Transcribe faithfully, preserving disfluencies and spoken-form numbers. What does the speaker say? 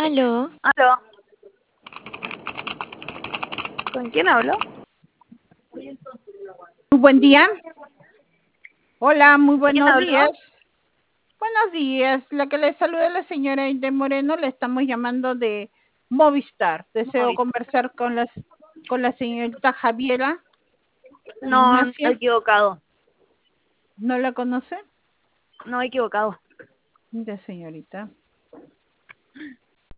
Aló, Aló, ¿con quién hablo? Muy buen día. Hola, muy ¿Quién buenos habló? días. Buenos días. La que le saluda es la señora Aide Moreno. Le estamos llamando de Movistar. Deseo Movistar. conversar con las con la señorita Javiera No, no, Ignacia. equivocado. ¿No la conoce? No, equivocado. Ya, señorita.